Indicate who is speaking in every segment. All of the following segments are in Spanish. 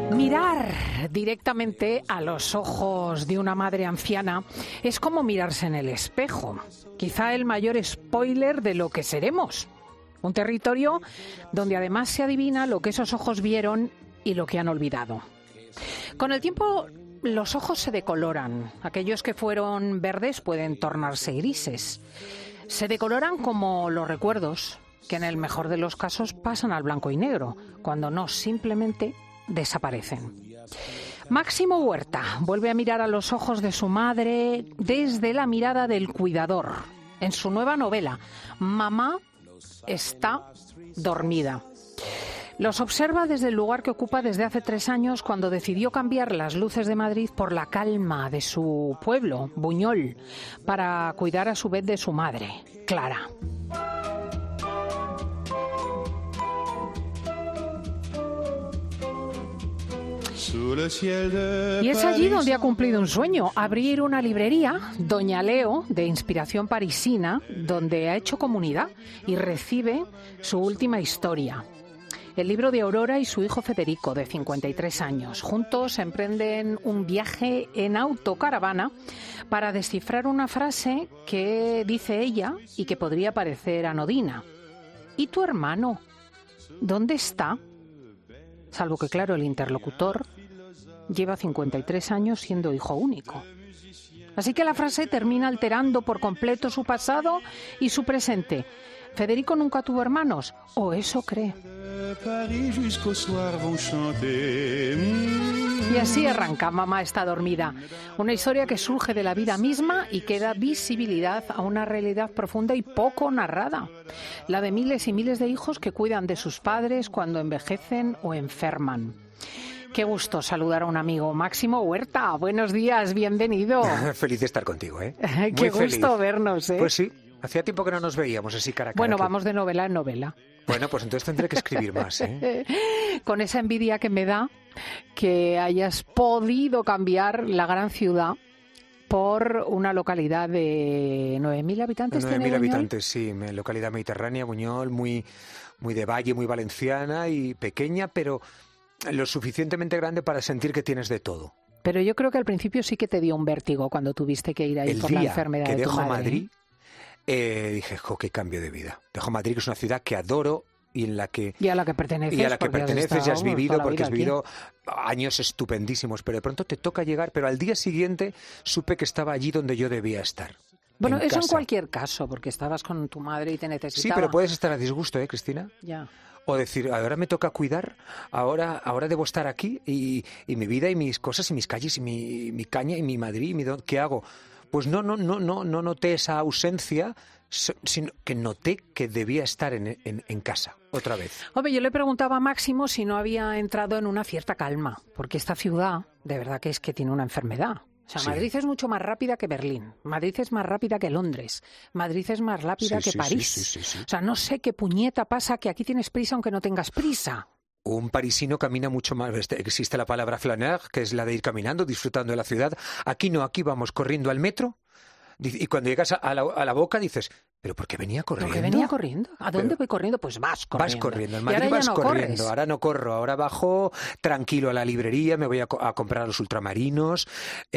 Speaker 1: Mirar directamente a los ojos de una madre anciana es como mirarse en el espejo. Quizá el mayor spoiler de lo que seremos. Un territorio donde además se adivina lo que esos ojos vieron y lo que han olvidado. Con el tiempo, los ojos se decoloran. Aquellos que fueron verdes pueden tornarse grises. Se decoloran como los recuerdos, que en el mejor de los casos pasan al blanco y negro, cuando no, simplemente desaparecen. Máximo Huerta vuelve a mirar a los ojos de su madre desde la mirada del cuidador. En su nueva novela, Mamá está dormida. Los observa desde el lugar que ocupa desde hace 3 años, cuando decidió cambiar las luces de Madrid por la calma de su pueblo, Buñol, para cuidar a su vez de su madre, Clara. Y es allí donde ha cumplido un sueño, abrir una librería, Doña Leo, de inspiración parisina, donde ha hecho comunidad y recibe su última historia. El libro de Aurora y su hijo Federico, de 53 años. Juntos emprenden un viaje en autocaravana para descifrar una frase que dice ella y que podría parecer anodina. ¿Y tu hermano? ¿Dónde está? Salvo que, claro, el interlocutor lleva 53 años siendo hijo único. Así que la frase termina alterando por completo su pasado y su presente. ¿Federico nunca tuvo hermanos? ¿O eso cree? Y así arranca Mamá está dormida. Una historia que surge de la vida misma y que da visibilidad a una realidad profunda y poco narrada. La de miles y miles de hijos que cuidan de sus padres cuando envejecen o enferman. Qué gusto saludar a un amigo. Máximo Huerta, buenos días, bienvenido.
Speaker 2: Feliz de estar contigo, ¿eh?
Speaker 1: Qué gusto vernos, ¿eh?
Speaker 2: Pues sí, hacía tiempo que no nos veíamos así cara a cara.
Speaker 1: Bueno, vamos de novela en novela.
Speaker 2: Bueno, pues entonces tendré que escribir más, ¿eh?
Speaker 1: Con esa envidia que me da que hayas podido cambiar la gran ciudad por una localidad de 9.000 habitantes.
Speaker 2: 9.000 habitantes, sí, localidad mediterránea, Buñol, muy de valle, muy valenciana y pequeña, pero lo suficientemente grande para sentir que tienes de todo.
Speaker 1: Pero yo creo que al principio sí que te dio un vértigo cuando tuviste que ir ahí por la enfermedad de tu madre.
Speaker 2: El día que dejo Madrid, dije, qué cambio de vida. Dejo Madrid, que es una ciudad que adoro y en la que...
Speaker 1: Y a la que perteneces.
Speaker 2: Y a la que perteneces y has vivido, porque has vivido
Speaker 1: aquí
Speaker 2: años estupendísimos. Pero de pronto te toca llegar, pero al día siguiente supe que estaba allí donde yo debía estar.
Speaker 1: Bueno, eso
Speaker 2: casa.
Speaker 1: En cualquier caso, porque estabas con tu madre y te necesitaba.
Speaker 2: Sí, pero puedes estar a disgusto, ¿eh, Cristina?
Speaker 1: Ya.
Speaker 2: O decir, ahora me toca cuidar, ahora debo estar aquí y mi vida y mis cosas y mis calles y mi caña y mi Madrid, ¿qué hago? Pues no noté esa ausencia, sino que noté que debía estar en casa otra vez.
Speaker 1: Hombre, yo le preguntaba a Máximo si no había entrado en una cierta calma, porque esta ciudad, de verdad que es que tiene una enfermedad. O sea, sí. Madrid es mucho más rápida que Berlín, Madrid es más rápida que Londres, Madrid es más rápida que París. Sí. O sea, no sé qué puñeta pasa que aquí tienes prisa aunque no tengas prisa.
Speaker 2: Un parisino camina mucho más. Existe la palabra flâner, que es la de ir caminando, disfrutando de la ciudad. Aquí no, aquí vamos corriendo al metro. Y cuando llegas a la boca dices, ¿pero por qué venía corriendo?
Speaker 1: ¿Por qué venía corriendo? ¿A dónde voy corriendo? Pues vas corriendo.
Speaker 2: Vas corriendo, en Madrid vas corriendo. Corres. Ahora no corro, ahora bajo tranquilo a la librería, me voy a comprar los ultramarinos,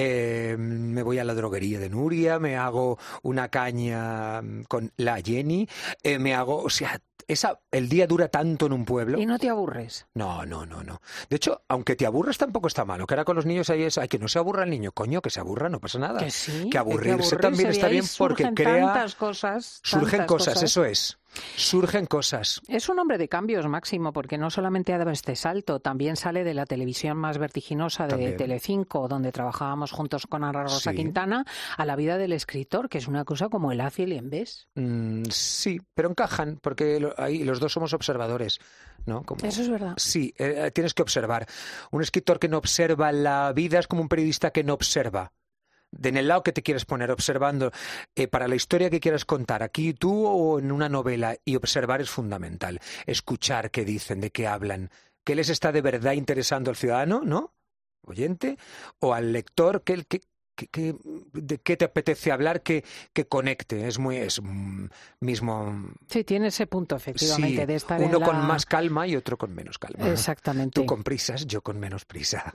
Speaker 2: me voy a la droguería de Nuria, me hago una caña con la Jenny, me hago, o sea... el día dura tanto en un pueblo.
Speaker 1: ¿Y no te aburres?
Speaker 2: No. De hecho, aunque te aburres tampoco está malo. Que ahora con los niños ahí es, que no se aburra el niño. Coño, que se aburra, no pasa nada.
Speaker 1: Que sí.
Speaker 2: Que aburrirse también está bien porque crea... Surgen cosas, eso es. Surgen cosas.
Speaker 1: Es un hombre de cambios, Máximo, porque no solamente ha dado este salto, también sale de la televisión más vertiginosa de Telecinco, donde trabajábamos juntos con Ana Rosa Quintana, a la vida del escritor, que es una cosa como el haz y el envés.
Speaker 2: Sí, pero encajan, porque ahí los dos somos observadores, ¿no?
Speaker 1: Eso es verdad.
Speaker 2: Sí, tienes que observar. Un escritor que no observa la vida es como un periodista que no observa. En el lado que te quieres poner, observando para la historia que quieras contar, aquí tú o en una novela, y observar es fundamental. Escuchar qué dicen, de qué hablan, qué les está de verdad interesando al ciudadano, ¿no? Oyente, o al lector, de qué te apetece hablar que conecte. Es mismo.
Speaker 1: Sí, tiene ese punto, efectivamente,
Speaker 2: sí,
Speaker 1: de estar
Speaker 2: uno con más calma y otro con menos calma.
Speaker 1: Exactamente.
Speaker 2: Tú con prisas, yo con menos prisa.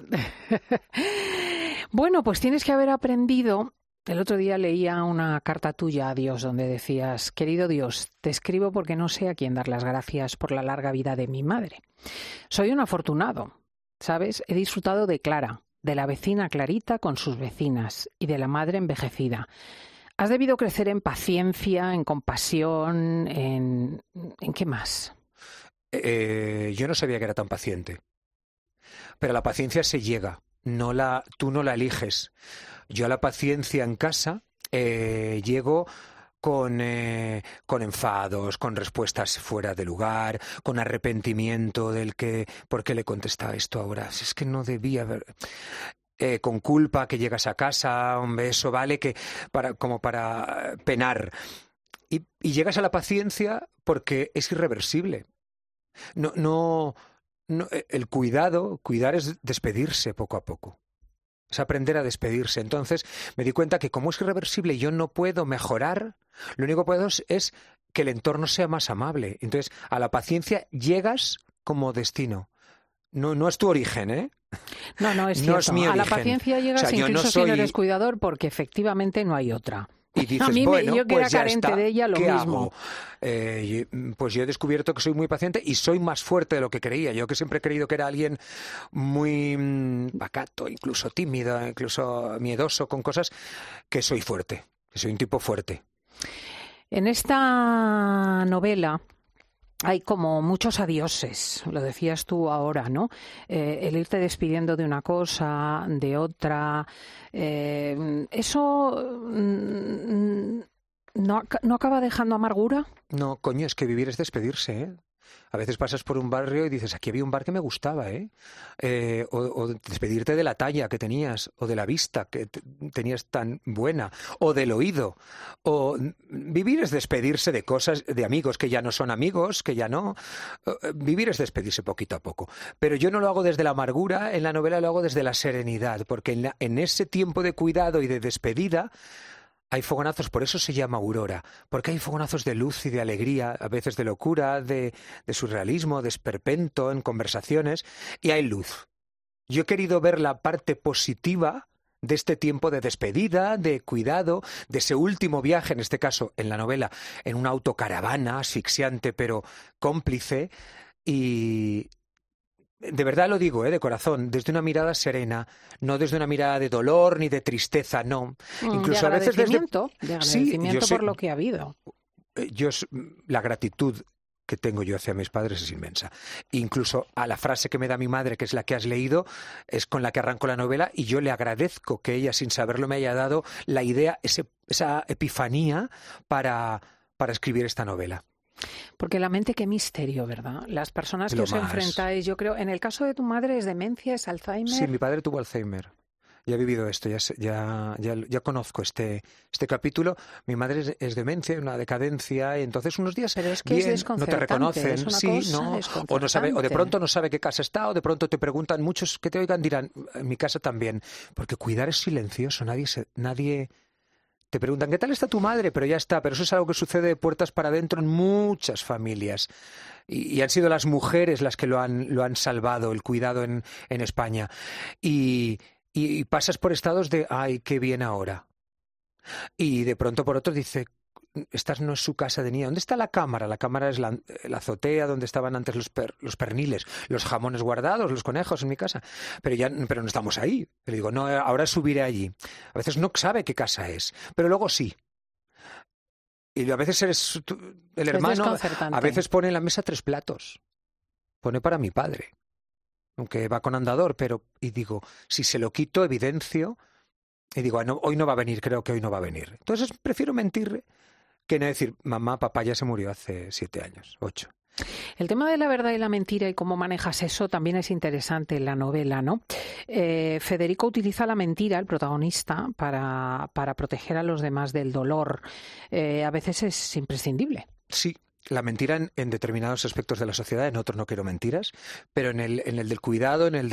Speaker 1: Bueno, pues tienes que haber aprendido. El otro día leía una carta tuya a Dios donde decías: querido Dios, te escribo porque no sé a quién dar las gracias por la larga vida de mi madre. Soy un afortunado, ¿sabes? He disfrutado de Clara, de la vecina Clarita con sus vecinas y de la madre envejecida. Has debido crecer en paciencia, en compasión, ¿en qué más?
Speaker 2: Yo no sabía que era tan paciente. Pero la paciencia se llega, tú no la eliges. Yo a la paciencia en casa llego con enfados, con respuestas fuera de lugar, con arrepentimiento ¿por qué le contestaba esto ahora? Si es que no debía haber... con culpa, que llegas a casa, un beso, ¿vale? Como para penar. Y llegas a la paciencia porque es irreversible. No, el cuidar es despedirse poco a poco. Es aprender a despedirse. Entonces me di cuenta que como es irreversible y yo no puedo mejorar, lo único que puedo es que el entorno sea más amable. Entonces a la paciencia llegas como destino. No es tu origen, ¿eh?
Speaker 1: No es cierto.
Speaker 2: Es mi origen.
Speaker 1: A la paciencia llegas incluso si no eres cuidador porque efectivamente no hay otra.
Speaker 2: Y dices,
Speaker 1: a mí yo que era carente de ella, lo
Speaker 2: ¿qué
Speaker 1: mismo.
Speaker 2: Pues yo he descubierto que soy muy paciente y soy más fuerte de lo que creía. Yo que siempre he creído que era alguien muy pacato, incluso tímido, incluso miedoso con cosas, que soy fuerte, que soy un tipo fuerte.
Speaker 1: En esta novela hay como muchos adioses, lo decías tú ahora, ¿no? El irte despidiendo de una cosa, de otra. ¿Eso no acaba dejando amargura?
Speaker 2: No, coño, es que vivir es despedirse, ¿eh? A veces pasas por un barrio y dices, aquí había un bar que me gustaba, ¿eh? O despedirte de la talla que tenías, o de la vista que tenías tan buena, o del oído. O vivir es despedirse de cosas, de amigos que ya no son amigos, que ya no. Vivir es despedirse poquito a poco. Pero yo no lo hago desde la amargura, en la novela lo hago desde la serenidad, porque en ese tiempo de cuidado y de despedida hay fogonazos, por eso se llama Aurora, porque hay fogonazos de luz y de alegría, a veces de locura, de surrealismo, de esperpento en conversaciones, y hay luz. Yo he querido ver la parte positiva de este tiempo de despedida, de cuidado, de ese último viaje, en este caso, en la novela, en una autocaravana asfixiante pero cómplice, y... De verdad lo digo, de corazón, desde una mirada serena, no desde una mirada de dolor ni de tristeza, no.
Speaker 1: Incluso de agradecimiento, de agradecimiento por lo que ha habido.
Speaker 2: La gratitud que tengo yo hacia mis padres es inmensa. Incluso a la frase que me da mi madre, que es la que has leído, es con la que arranco la novela, y yo le agradezco que ella, sin saberlo, me haya dado la idea, esa epifanía para escribir esta novela.
Speaker 1: Porque la mente, qué misterio, ¿verdad? Las personas que os enfrentáis, yo creo, en el caso de tu madre, ¿es demencia, es Alzheimer?
Speaker 2: Sí, mi padre tuvo Alzheimer. Ya he vivido esto, ya conozco este capítulo. Mi madre es demencia, una decadencia, y entonces unos días
Speaker 1: pero es que
Speaker 2: bien,
Speaker 1: es
Speaker 2: no te reconocen,
Speaker 1: es una
Speaker 2: sí, no, o no sabe, o de pronto no sabe qué casa está, o de pronto te preguntan, muchos que te oigan dirán, en mi casa también, porque cuidar es silencioso, nadie te preguntan, ¿qué tal está tu madre? Pero ya está, pero eso es algo que sucede de puertas para adentro en muchas familias. Y han sido las mujeres las que lo han salvado, el cuidado en España. Y pasas por estados de, ay, qué bien ahora. Y de pronto por otro dice, esta no es su casa de niña. ¿Dónde está la cámara? La cámara es la azotea donde estaban antes los perniles, los jamones guardados, los conejos en mi casa. Pero no estamos ahí. Le digo, no, ahora subiré allí. A veces no sabe qué casa es, pero luego sí. Y a veces eres el hermano, a veces pone en la mesa 3 platos. Pone para mi padre, aunque va con andador, y digo, si se lo quito, evidencio, y digo, hoy no va a venir, creo que hoy no va a venir. Entonces prefiero mentir que no decir, mamá, papá ya se murió hace 7 años, 8.
Speaker 1: El tema de la verdad y la mentira y cómo manejas eso también es interesante en la novela, ¿no? Federico utiliza la mentira, el protagonista, para proteger a los demás del dolor. A veces es imprescindible.
Speaker 2: Sí, la mentira en determinados aspectos de la sociedad, en otros no quiero mentiras, pero en el del cuidado, en el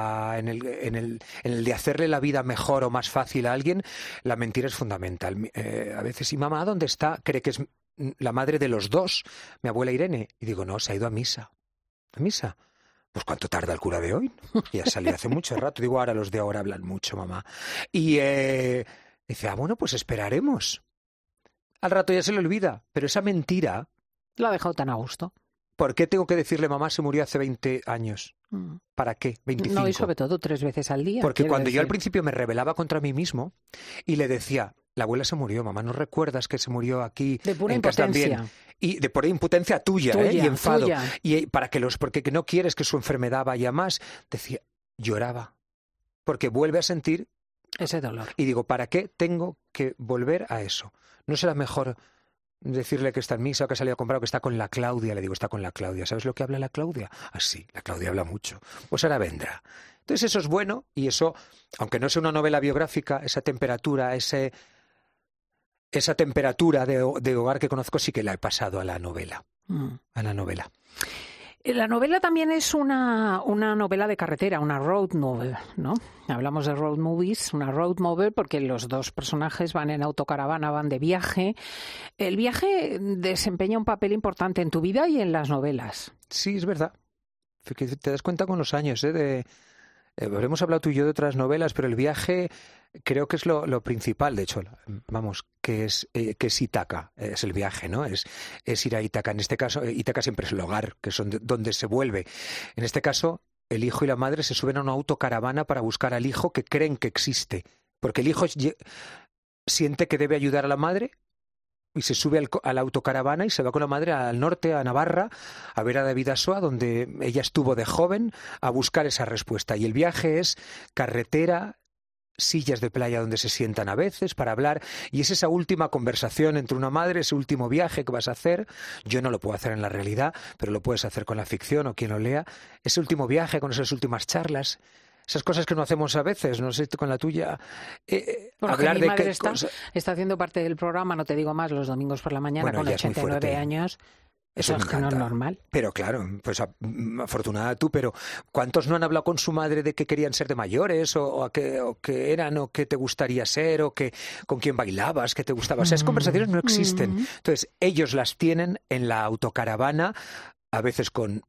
Speaker 2: de hacerle la vida mejor o más fácil a alguien, la mentira es fundamental. A veces, ¿y mamá dónde está? Cree que es la madre de los dos, mi abuela Irene. Y digo, no, se ha ido a misa. ¿A misa? Pues ¿cuánto tarda el cura de hoy? Ya salió hace mucho rato. Digo, ahora los de ahora hablan mucho, mamá. Y dice, bueno, pues esperaremos. Al rato ya se le olvida, pero esa mentira...
Speaker 1: Lo ha dejado tan a gusto.
Speaker 2: ¿Por qué tengo que decirle mamá se murió hace 20 años? ¿Para qué? 25.
Speaker 1: No, y sobre todo 3 veces al día.
Speaker 2: Porque cuando yo al principio me rebelaba contra mí mismo y le decía, la abuela se murió, mamá, ¿no recuerdas que se murió aquí
Speaker 1: de pura
Speaker 2: en casa también? Y de pura impotencia tuya, y enfado.
Speaker 1: Tuya.
Speaker 2: Y porque no quieres que su enfermedad vaya más, decía, lloraba. Porque vuelve a sentir
Speaker 1: ese dolor.
Speaker 2: Y digo, ¿para qué tengo que volver a eso? ¿No será mejor decirle que está en misa o que ha salido a comprar o que está con la Claudia? Le digo, está con la Claudia. ¿Sabes lo que habla la Claudia? Ah, sí, la Claudia habla mucho. Pues ahora vendrá. Entonces eso es bueno y eso, aunque no sea una novela biográfica, esa temperatura, esa temperatura de hogar que conozco sí que la he pasado a la novela. A la novela.
Speaker 1: La novela también es una novela de carretera, una road novel, ¿no? Hablamos de road movies, una road novel porque los dos personajes van en autocaravana, van de viaje. El viaje desempeña un papel importante en tu vida y en las novelas.
Speaker 2: Sí, es verdad. Te das cuenta con los años, habremos hablado tú y yo de otras novelas, pero el viaje creo que es lo principal. De hecho, vamos, que es Ítaca, es el viaje, ¿no? Es ir a Ítaca. En este caso, Ítaca siempre es el hogar, que es donde se vuelve. En este caso, el hijo y la madre se suben a una autocaravana para buscar al hijo que creen que existe. Porque el hijo siente que debe ayudar a la madre y se sube a la autocaravana y se va con la madre al norte, a Navarra, a ver a David Assoa, donde ella estuvo de joven, a buscar esa respuesta. Y el viaje es carretera, sillas de playa donde se sientan a veces para hablar, y es esa última conversación entre una madre, ese último viaje que vas a hacer. Yo no lo puedo hacer en la realidad, pero lo puedes hacer con la ficción o quien lo lea. Ese último viaje con esas últimas charlas, esas cosas que no hacemos a veces, no sé, con la tuya.
Speaker 1: Hablar de qué está haciendo parte del programa, no te digo más, los domingos por la mañana, con 89 años. Eso es que no es normal.
Speaker 2: Pero claro, pues afortunada tú, pero ¿cuántos no han hablado con su madre de que querían ser de mayores o que eran o que te gustaría ser o que con quién bailabas, que te gustaba? Esas conversaciones no existen. Entonces, ellos las tienen en la autocaravana, a veces con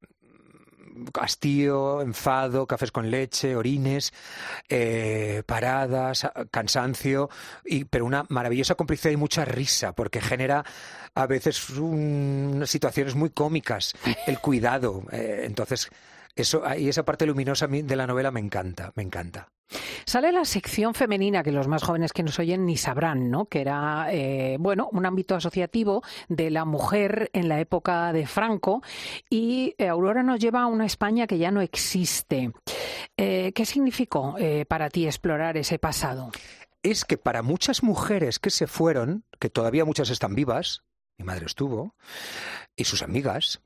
Speaker 2: hastío, enfado, cafés con leche, orines, paradas, cansancio, pero una maravillosa complicidad y mucha risa, porque genera a veces unas situaciones muy cómicas, el cuidado. Entonces, eso y esa parte luminosa de la novela me encanta, me encanta.
Speaker 1: Sale la sección femenina, que los más jóvenes que nos oyen ni sabrán, ¿no? Que era, un ámbito asociativo de la mujer en la época de Franco, y Aurora nos lleva a una España que ya no existe. ¿Qué significó para ti explorar ese pasado?
Speaker 2: Es que para muchas mujeres que se fueron, que todavía muchas están vivas, mi madre estuvo, y sus amigas,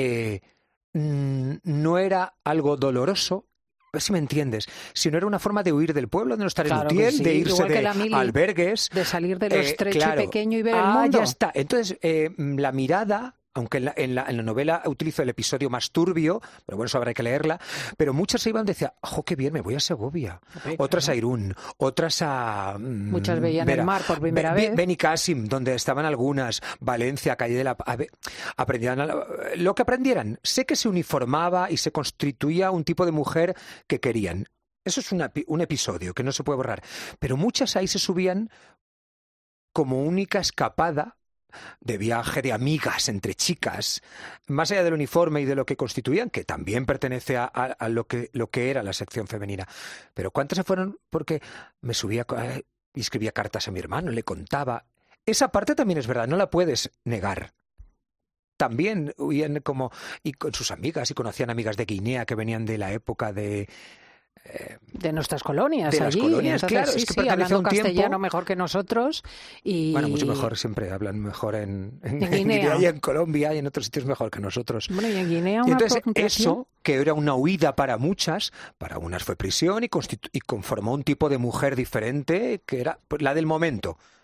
Speaker 2: no era algo doloroso, a ver si me entiendes, sino era una forma de huir del pueblo, de no estar en Utiel, de irse de albergues,
Speaker 1: de salir de lo estrecho y pequeño y ver el mundo.
Speaker 2: Ya está. Entonces, la mirada, aunque en la novela utilizo el episodio más turbio, pero bueno, eso habrá que leerla, pero muchas se iban y decían, ¡oh, qué bien, me voy a Segovia! Otras a Irún, otras a...
Speaker 1: muchas veían el mar por primera vez.
Speaker 2: Benicàssim, donde estaban algunas, Valencia, Calle de la... aprendían lo que aprendieran. Sé que se uniformaba y se constituía un tipo de mujer que querían. Eso es un episodio que no se puede borrar. Pero muchas ahí se subían como única escapada de viaje, de amigas entre chicas, más allá del uniforme y de lo que constituían, que también pertenece a lo que era la sección femenina. Pero ¿cuántas se fueron? Porque me subía y escribía cartas a mi hermano, le contaba. Esa parte también es verdad, no la puedes negar. También huían y con sus amigas, y conocían amigas de Guinea que venían de la época de
Speaker 1: nuestras colonias,
Speaker 2: de
Speaker 1: allí.
Speaker 2: Las colonias,
Speaker 1: entonces,
Speaker 2: claro, es que
Speaker 1: hablando
Speaker 2: un
Speaker 1: castellano
Speaker 2: tiempo
Speaker 1: mejor que nosotros. Y...
Speaker 2: Bueno, mucho mejor, siempre hablan mejor en Guinea y en Colombia y en otros sitios mejor que nosotros.
Speaker 1: Bueno, y en Guinea
Speaker 2: y entonces eso, que era una huida para muchas, para unas fue prisión y conformó un tipo de mujer diferente que era la del momento.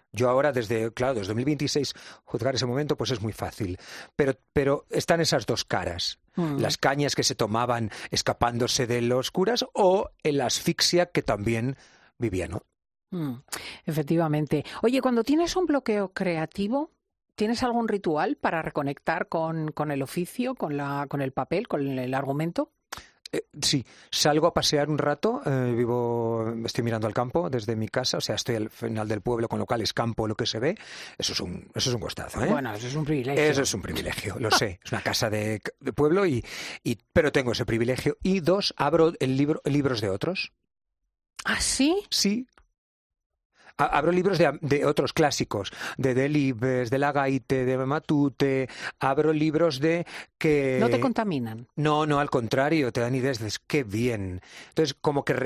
Speaker 2: Yo ahora, desde 2026, juzgar ese momento pues es muy fácil. Pero están esas dos caras. Las cañas que se tomaban escapándose de los curas o la asfixia que también vivían, ¿no?
Speaker 1: Efectivamente. Oye, cuando tienes un bloqueo creativo, ¿tienes algún ritual para reconectar con el oficio, con el papel, con el argumento?
Speaker 2: Sí, salgo a pasear un rato, estoy mirando al campo desde mi casa, o sea, estoy al final del pueblo, con lo cual es campo lo que se ve. Eso es un gustazo, ¿eh?
Speaker 1: Bueno, eso es un privilegio.
Speaker 2: Eso es un privilegio, lo sé. Es una casa de pueblo, pero tengo ese privilegio. Y dos, abro libros de otros.
Speaker 1: ¿Ah, sí?
Speaker 2: Sí. Abro libros de otros clásicos, de Delibes, de Lagaite, de Matute. Abro libros de que...
Speaker 1: ¿No te contaminan?
Speaker 2: No, al contrario, te dan ideas. Dices, qué bien. Entonces, como que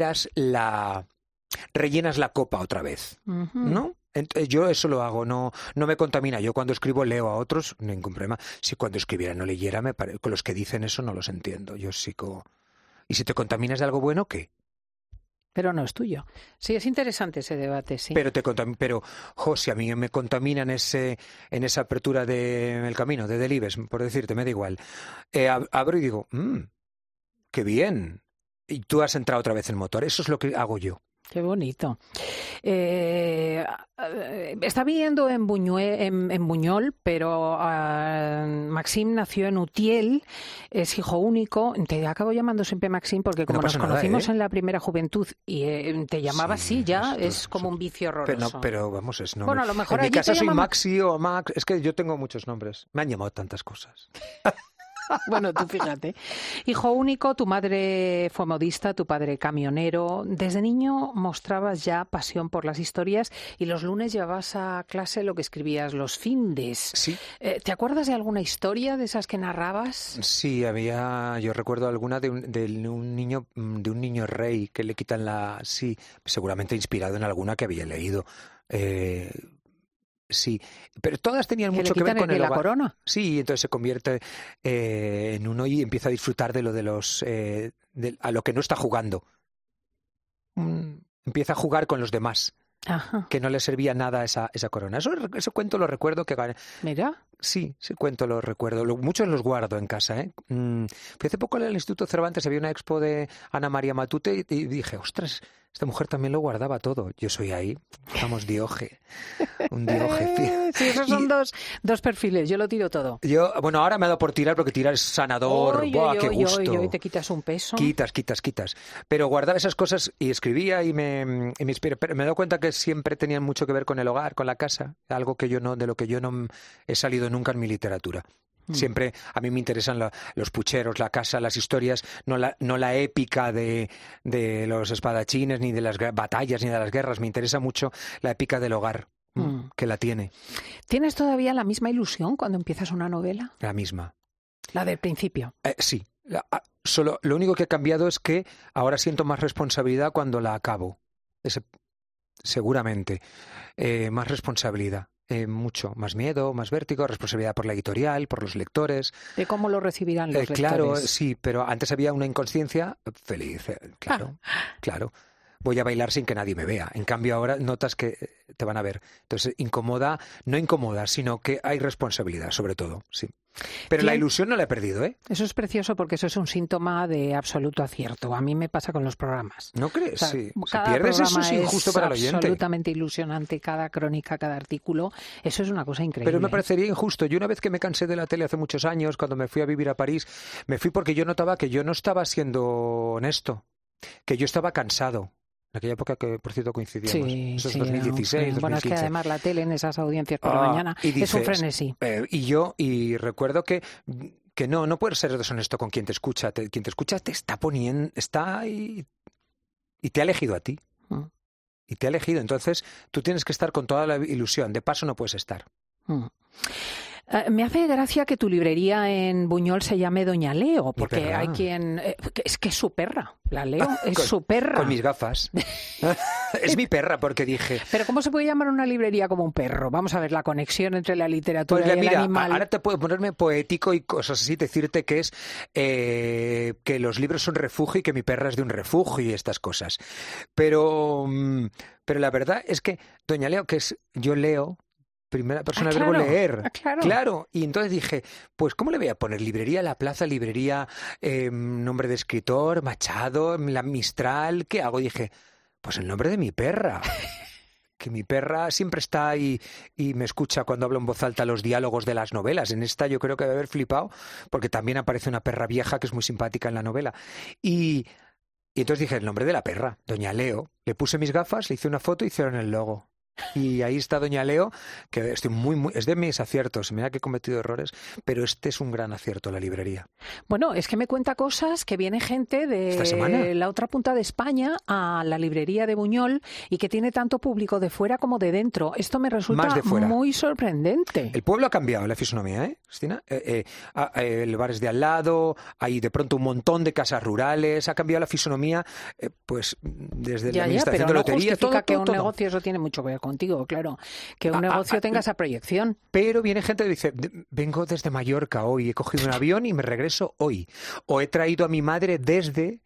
Speaker 2: rellenas la copa otra vez, ¿no? Entonces, yo eso lo hago, no me contamina. Yo cuando escribo leo a otros, ningún problema. Si cuando escribiera no leyera, con los que dicen eso no los entiendo. Yo sí como... ¿Y si te contaminas de algo bueno, qué?
Speaker 1: Pero no es tuyo. Sí, es interesante ese debate, sí.
Speaker 2: Pero si a mí me contamina en esa apertura del camino, de Delibes, por decirte, me da igual. Abro y digo, qué bien. Y tú has entrado otra vez en motor. Eso es lo que hago yo.
Speaker 1: Qué bonito. Está viviendo en Buñol, pero Maxim nació en Utiel, es hijo único. Te acabo llamando siempre Maxim porque como nos conocimos en la primera juventud y te llamaba así ya, es como un vicio horroroso.
Speaker 2: Pero vamos, es
Speaker 1: bueno, a lo mejor
Speaker 2: en mi casa soy Maxi o Max, es que yo tengo muchos nombres. Me han llamado tantas cosas.
Speaker 1: Bueno, tú fíjate. Hijo único, tu madre fue modista, tu padre camionero. Desde niño mostrabas ya pasión por las historias y los lunes llevabas a clase lo que escribías los findes.
Speaker 2: Sí.
Speaker 1: ¿Te acuerdas de alguna historia de esas que narrabas?
Speaker 2: Sí, yo recuerdo alguna de un niño rey que le quitan sí, seguramente inspirado en alguna que había leído. Sí, pero todas tenían mucho que ver con
Speaker 1: la corona.
Speaker 2: Sí, entonces se convierte en uno y empieza a disfrutar de lo de los a lo que no está jugando. Empieza a jugar con los demás.
Speaker 1: Ajá.
Speaker 2: Que no le servía nada esa corona. Ese cuento lo recuerdo que...
Speaker 1: Mira.
Speaker 2: Sí, ese cuento lo recuerdo. Muchos los guardo en casa, ¿eh? Fui hace poco en el Instituto Cervantes, había una expo de Ana María Matute y dije, ostras, esta mujer también lo guardaba todo. Yo soy ahí, vamos, Dioge. Un Dioge.
Speaker 1: Sí, esos son dos perfiles, yo lo tiro todo.
Speaker 2: Bueno, ahora me ha dado por tirar porque tirar es sanador. ¡Buah, qué gusto!
Speaker 1: Hoy te quitas un peso.
Speaker 2: Quitas. Pero guardaba esas cosas y escribía y me inspiré. Pero me he dado cuenta que siempre tenían mucho que ver con el hogar, con la casa, algo de lo que yo no he salido nunca en mi literatura. Siempre a mí me interesan los pucheros, la casa, las historias, no la épica de los espadachines, ni de las batallas, ni de las guerras. Me interesa mucho la épica del hogar, que la tiene.
Speaker 1: ¿Tienes todavía la misma ilusión cuando empiezas una novela?
Speaker 2: La misma.
Speaker 1: ¿La del principio?
Speaker 2: Sí. Solo lo único que ha cambiado es que ahora siento más responsabilidad cuando la acabo. Seguramente. Más responsabilidad. Mucho más miedo, más vértigo, responsabilidad por la editorial, por los lectores.
Speaker 1: ¿De cómo lo recibirán los lectores?
Speaker 2: Claro, sí, pero antes había una inconsciencia feliz, claro. Voy a bailar sin que nadie me vea. En cambio ahora notas que te van a ver. Entonces no incomoda, sino que hay responsabilidad, sobre todo, sí. Pero la ilusión no la he perdido, ¿eh?
Speaker 1: Eso es precioso porque eso es un síntoma de absoluto acierto. A mí me pasa con los programas.
Speaker 2: ¿No crees?
Speaker 1: O sea,
Speaker 2: sí. Si pierdes eso es injusto para el oyente.
Speaker 1: Absolutamente ilusionante cada crónica, cada artículo. Eso es una cosa increíble.
Speaker 2: Pero me parecería injusto. Yo una vez que me cansé de la tele hace muchos años, cuando me fui a vivir a París, me fui porque yo notaba que yo no estaba siendo honesto, que yo estaba cansado. En aquella época que, por cierto, coincidíamos. Eso es 2016, 2015.
Speaker 1: Bueno, es que además la tele en esas audiencias por la mañana es un frenesí.
Speaker 2: Y recuerdo que no puedes ser deshonesto con quien te escucha. Quien te escucha te está poniendo, y te ha elegido a ti. Y te ha elegido. Entonces, tú tienes que estar con toda la ilusión. De paso no puedes estar.
Speaker 1: Me hace gracia que tu librería en Buñol se llame Doña Leo, porque hay quien... es que es su perra, la Leo, es su perra.
Speaker 2: Con mis gafas. Es mi perra, porque dije...
Speaker 1: Pero ¿cómo se puede llamar una librería como un perro? Vamos a ver la conexión entre la literatura y el animal.
Speaker 2: Ahora te puedo ponerme poético y cosas así, decirte que es que los libros son refugio y que mi perra es de un refugio y estas cosas. Pero la verdad es que Doña Leo, que es yo leo... Primera persona del verbo leer. Claro. Y entonces dije, pues ¿cómo le voy a poner? Librería La Plaza, librería nombre de escritor, Machado, la Mistral, ¿qué hago? Y dije, pues el nombre de mi perra. Que mi perra siempre está ahí y me escucha cuando hablo en voz alta los diálogos de las novelas. En esta yo creo que debe haber flipado, porque también aparece una perra vieja que es muy simpática en la novela. Y entonces dije, el nombre de la perra, Doña Leo. Le puse mis gafas, le hice una foto y hicieron el logo. Y ahí está Doña Leo, que estoy es de mis aciertos. Mira que he cometido errores, pero este es un gran acierto, la librería.
Speaker 1: Bueno, es que me cuenta cosas que viene gente de la otra punta de España a la librería de Buñol y que tiene tanto público de fuera como de dentro. Esto me resulta muy sorprendente.
Speaker 2: El pueblo ha cambiado la fisonomía, ¿eh, Cristina? El bar es de al lado, hay de pronto un montón de casas rurales, ha cambiado la fisonomía, pues desde la administración de lotería.
Speaker 1: Pero no justifica que un negocio, eso tiene mucho que ver contigo, claro, que un negocio tenga esa proyección.
Speaker 2: Pero viene gente que dice, vengo desde Mallorca hoy, he cogido un avión y me regreso hoy. O he traído a mi madre desde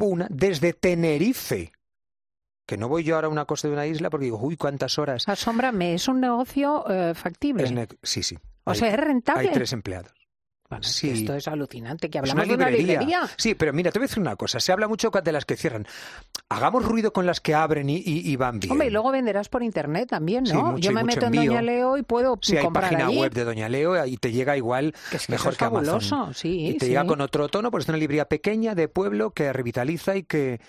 Speaker 2: Tenerife. Que no voy yo ahora a una costa de una isla porque digo, uy, cuántas horas.
Speaker 1: Asómbrame, ¿es un negocio factible?
Speaker 2: Sí.
Speaker 1: O sea, ¿es rentable?
Speaker 2: Hay 3 empleados.
Speaker 1: Bueno,
Speaker 2: sí.
Speaker 1: Esto es alucinante, que hablamos de una librería.
Speaker 2: Sí, pero mira, te voy a decir una cosa. Se habla mucho de las que cierran. Hagamos ruido con las que abren y van bien.
Speaker 1: Hombre, y luego venderás por internet también, ¿no? Sí, yo me meto en Doña Leo y puedo comprar
Speaker 2: hay página
Speaker 1: allí.
Speaker 2: web de Doña Leo y te llega igual mejor que
Speaker 1: fabuloso,
Speaker 2: Amazon.
Speaker 1: Sí,
Speaker 2: y te llega con otro tono, porque es una librería pequeña de pueblo que revitaliza y que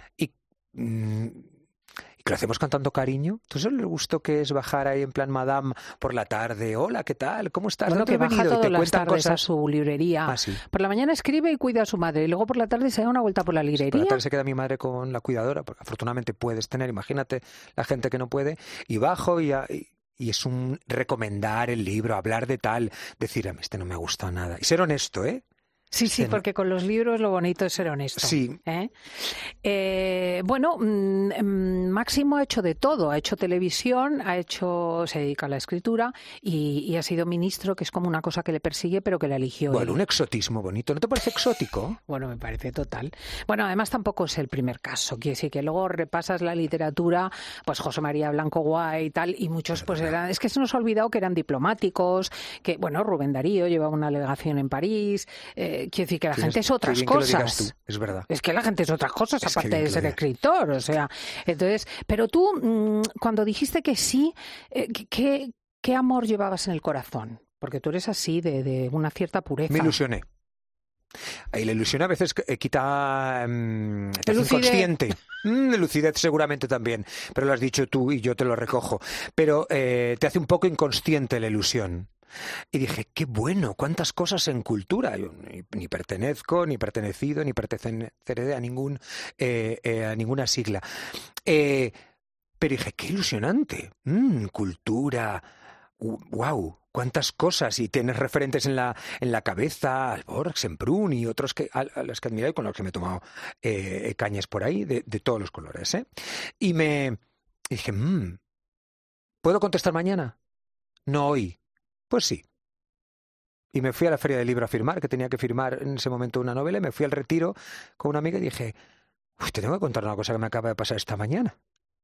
Speaker 2: lo hacemos con tanto cariño. ¿Tú sabes el gusto que es bajar ahí en plan madame por la tarde? Hola, ¿qué tal? ¿Cómo estás?
Speaker 1: Bueno, que baja todas las tardes a su librería.
Speaker 2: Ah, sí.
Speaker 1: Por la mañana escribe y cuida a su madre. Y luego por la tarde se da una vuelta por la librería.
Speaker 2: Por la tarde se queda mi madre con la cuidadora, porque afortunadamente puedes tener, imagínate la gente que no puede. Y bajo y es un recomendar el libro, hablar de tal, decir, a mí este no me gusta nada. Y ser honesto, ¿eh?
Speaker 1: Sí, porque con los libros lo bonito es ser honesto.
Speaker 2: Sí.
Speaker 1: Bueno, Máximo ha hecho de todo. Ha hecho televisión, se dedica a la escritura y ha sido ministro, que es como una cosa que le persigue, pero que la eligió él.
Speaker 2: Bueno, un exotismo bonito. ¿No te parece exótico?
Speaker 1: Bueno, me parece total. Bueno, además tampoco es el primer caso. Quiere decir que luego repasas la literatura, pues José María Blanco Guay y tal, y muchos pues eran... Es que se nos ha olvidado que eran diplomáticos, que, bueno, Rubén Darío llevaba una delegación en París... quiero decir que la gente es otras cosas.
Speaker 2: Es verdad.
Speaker 1: Es que la gente es otras cosas, aparte de ser escritor. O sea, entonces, pero tú, cuando dijiste que sí, ¿qué amor llevabas en el corazón? Porque tú eres así, de una cierta pureza.
Speaker 2: Me ilusioné. Y la ilusión a veces quita te hace inconsciente. Lucidez seguramente también, pero lo has dicho tú y yo te lo recojo. Pero te hace un poco inconsciente la ilusión. Y dije, qué bueno, cuántas cosas en cultura. Yo ni pertenezco, ni pertenecido, ni perteneceré a ninguna sigla. Pero dije, qué ilusionante. Cultura. Wow, cuántas cosas. Y tienes referentes en la cabeza, Alborg, Semprún y otros a los que admiro y con los que me he tomado cañas por ahí, de todos los colores. Y dije, ¿puedo contestar mañana? No hoy. Pues sí. Y me fui a la Feria del Libro a firmar, que tenía que firmar en ese momento una novela, y me fui al retiro con una amiga y dije, te tengo que contar una cosa que me acaba de pasar esta mañana.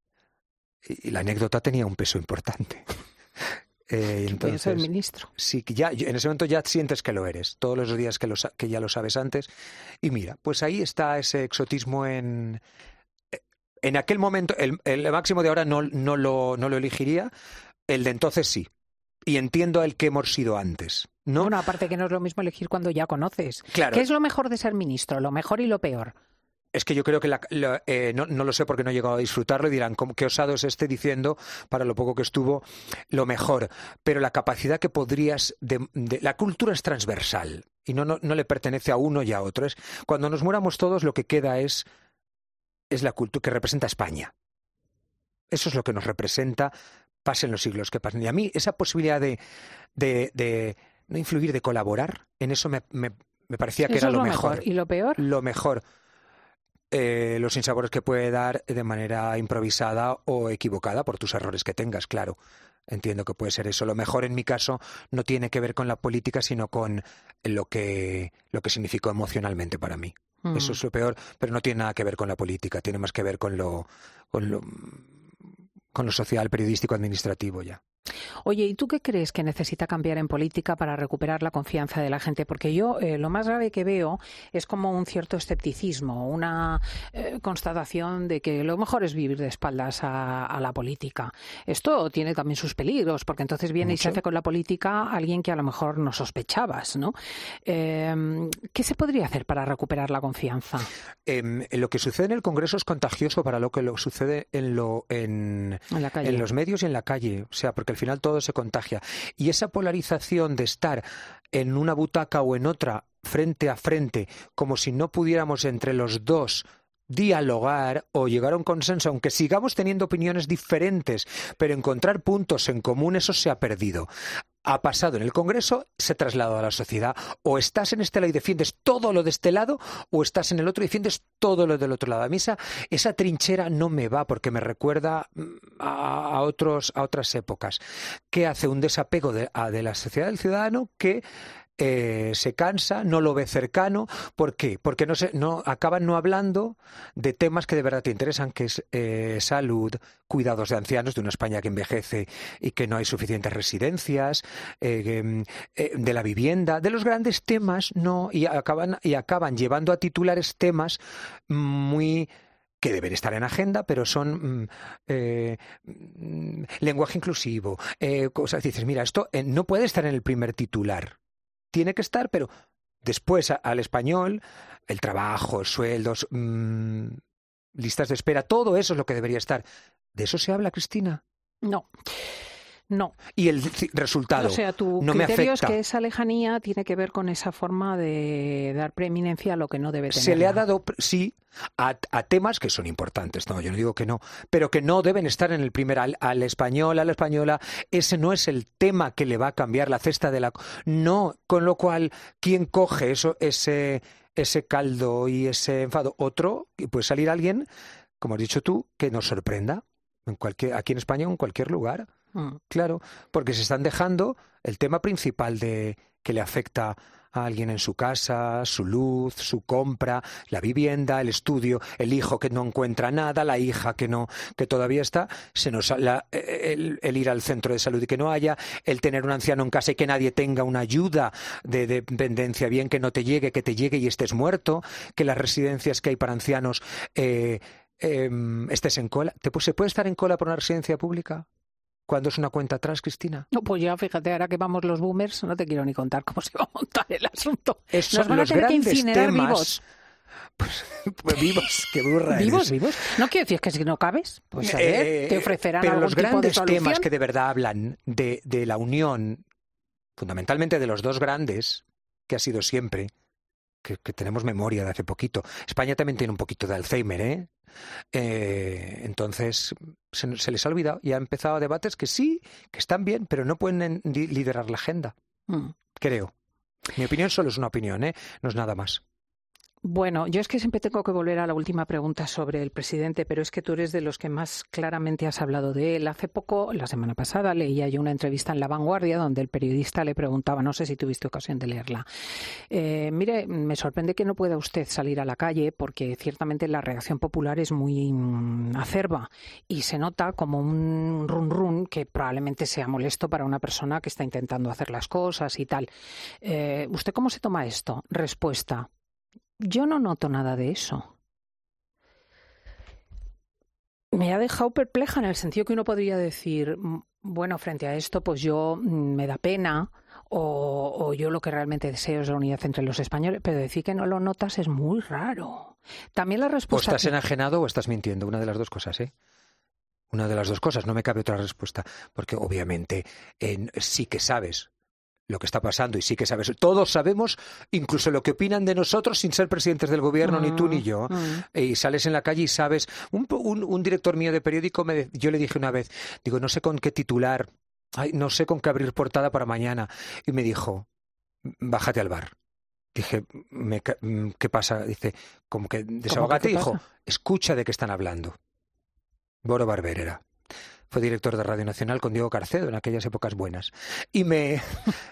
Speaker 2: Y la anécdota tenía un peso importante.
Speaker 1: Entonces, el ministro.
Speaker 2: Sí, en ese momento ya sientes que lo eres, todos los días que ya lo sabes antes. Y mira, pues ahí está ese exotismo en aquel momento. El Máximo de ahora no lo elegiría, el de entonces sí. Y entiendo el que hemos sido antes, ¿no?
Speaker 1: Bueno, aparte que no es lo mismo elegir cuando ya conoces.
Speaker 2: Claro.
Speaker 1: ¿Qué es lo mejor de ser ministro? Lo mejor y lo peor.
Speaker 2: Es que yo creo que no lo sé porque no he llegado a disfrutarlo y dirán, qué osado es diciendo, para lo poco que estuvo, lo mejor. Pero la capacidad que podrías... la cultura es transversal y no le pertenece a uno y a otro. Cuando nos muramos todos, lo que queda es la cultura que representa España. Eso es lo que nos representa pasen los siglos que pasen. Y a mí esa posibilidad de no influir, de colaborar, en eso me parecía que era lo mejor.
Speaker 1: ¿Y lo peor?
Speaker 2: Lo mejor. Los sinsabores que puede dar de manera improvisada o equivocada por tus errores que tengas, claro. Entiendo que puede ser eso. Lo mejor en mi caso no tiene que ver con la política, sino con lo que significó emocionalmente para mí. Eso es lo peor, pero no tiene nada que ver con la política, tiene más que ver con lo social, periodístico, administrativo ya.
Speaker 1: Oye, ¿y tú qué crees que necesita cambiar en política para recuperar la confianza de la gente? Porque yo lo más grave que veo es como un cierto escepticismo, una constatación de que lo mejor es vivir de espaldas a la política. Esto tiene también sus peligros, porque entonces viene
Speaker 2: Mucho.
Speaker 1: y se hace con la política alguien que a lo mejor no sospechabas, ¿no? ¿Qué se podría hacer para recuperar la confianza?
Speaker 2: Lo que sucede en el Congreso es contagioso para lo que sucede en
Speaker 1: la calle,
Speaker 2: en los medios y en la calle. O sea, porque al final todo se contagia. Y esa polarización de estar en una butaca o en otra, frente a frente, como si no pudiéramos entre los dos dialogar o llegar a un consenso, aunque sigamos teniendo opiniones diferentes, pero encontrar puntos en común, eso se ha perdido. Ha pasado en el Congreso, se ha trasladado a la sociedad. O estás en este lado y defiendes todo lo de este lado, o estás en el otro y defiendes todo lo del otro lado. A mí esa trinchera no me va, porque me recuerda a otras épocas. ¿Qué hace? Un desapego de la sociedad del ciudadano que se cansa, no lo ve cercano. ¿Por qué? Porque acaban no hablando de temas que de verdad te interesan, que es salud, cuidados de ancianos, de una España que envejece y que no hay suficientes residencias, de la vivienda, de los grandes temas, no, y acaban llevando a titulares temas que deben estar en agenda, pero son lenguaje inclusivo, cosas. Dices, mira, esto no puede estar en el primer titular. Tiene que estar, pero después al español, el trabajo, sueldos, listas de espera, todo eso es lo que debería estar. ¿De eso se habla, Cristina?
Speaker 1: No.
Speaker 2: Y el resultado
Speaker 1: o sea, tu
Speaker 2: no me
Speaker 1: criterio
Speaker 2: afecta.
Speaker 1: Es que esa lejanía tiene que ver con esa forma de dar preeminencia a lo que no debe tener.
Speaker 2: Se le ha dado, sí, a temas que son importantes, no, yo no digo que no, pero que no deben estar en el primer, al español, a la española. Ese no es el tema que le va a cambiar la cesta de la... No, con lo cual, ¿quién coge ese caldo y ese enfado? Otro, y puede salir alguien, como has dicho tú, que nos sorprenda, aquí en España o en cualquier lugar. Claro, porque se están dejando el tema principal que le afecta a alguien en su casa, su luz, su compra, la vivienda, el estudio, el hijo que no encuentra nada, la hija que todavía está, el ir al centro de salud y que no haya, el tener un anciano en casa y que nadie tenga una ayuda de dependencia, bien que no te llegue, que te llegue y estés muerto, que las residencias que hay para ancianos estés en cola. ¿Se puede estar en cola por una residencia pública cuando es una cuenta atrás, Cristina?
Speaker 1: No, pues ya, fíjate, ahora que vamos los boomers, no te quiero ni contar cómo se va a montar el asunto.
Speaker 2: Nos
Speaker 1: van a tener que incinerar
Speaker 2: temas,
Speaker 1: vivos.
Speaker 2: Pues vivos, qué burra
Speaker 1: ¿Vivos?
Speaker 2: eres.
Speaker 1: No quiero decir que si no cabes, pues a ver, te ofrecerán algún tipo de solución.
Speaker 2: Pero los grandes temas que de verdad hablan de la unión, fundamentalmente de los dos grandes, que ha sido siempre, que tenemos memoria de hace poquito. España también tiene un poquito de Alzheimer, ¿eh? Entonces se les ha olvidado y ha empezado a debates que sí, que están bien, pero no pueden liderar la agenda. Creo. Mi opinión solo es una opinión, no es nada más.
Speaker 1: Bueno, yo es que siempre tengo que volver a la última pregunta sobre el presidente, pero es que tú eres de los que más claramente has hablado de él. Hace poco, la semana pasada, leía yo una entrevista en La Vanguardia donde el periodista le preguntaba, no sé si tuviste ocasión de leerla, mire, me sorprende que no pueda usted salir a la calle porque ciertamente la reacción popular es muy acerba y se nota como un run run que probablemente sea molesto para una persona que está intentando hacer las cosas y tal. ¿Usted cómo se toma esto? Respuesta: yo no noto nada de eso. Me ha dejado perpleja en el sentido que uno podría decir, bueno, frente a esto, pues yo me da pena o yo lo que realmente deseo es la unidad entre los españoles, pero decir que no lo notas es muy raro. También la respuesta...
Speaker 2: O estás enajenado o estás mintiendo, una de las dos cosas, ¿eh? Una de las dos cosas, no me cabe otra respuesta, porque obviamente sí que sabes lo que está pasando, y sí que sabes, todos sabemos incluso lo que opinan de nosotros sin ser presidentes del gobierno, ni tú ni yo, y sales en la calle y sabes. Un director mío de periódico, yo le dije una vez, digo, no sé con qué titular, no sé con qué abrir portada para mañana, y me dijo, bájate al bar. Dije, ¿qué pasa? Dice, como que desahógate, hijo, escucha de qué están hablando. Boro Barberera fue director de Radio Nacional con Diego Carcedo en aquellas épocas buenas, y me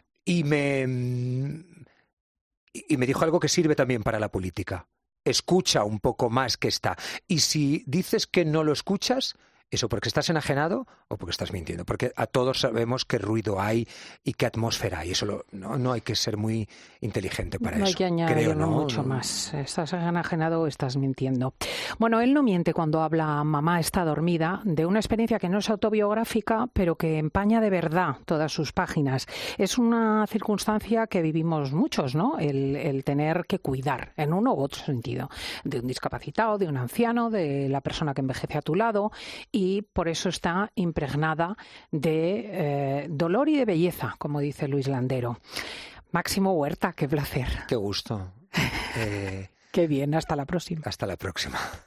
Speaker 2: dijo algo que sirve también para la política. Escucha un poco más que está. Y si dices que no lo escuchas, eso porque estás enajenado o porque estás mintiendo. Porque a todos sabemos qué ruido hay y qué atmósfera hay. Eso no hay que ser muy inteligente para eso.
Speaker 1: No hay que añadirlo mucho más. Estás enajenado o estás mintiendo. Bueno, él no miente cuando habla Mamá está dormida, de una experiencia que no es autobiográfica, pero que empaña de verdad todas sus páginas. Es una circunstancia que vivimos muchos, ¿no? El tener que cuidar, en uno u otro sentido, de un discapacitado, de un anciano, de la persona que envejece a tu lado, y por eso está impregnada de dolor y de belleza, como dice Luis Landero. Máximo Huerta, qué placer.
Speaker 2: Qué gusto.
Speaker 1: Qué bien, hasta la próxima.
Speaker 2: Hasta la próxima.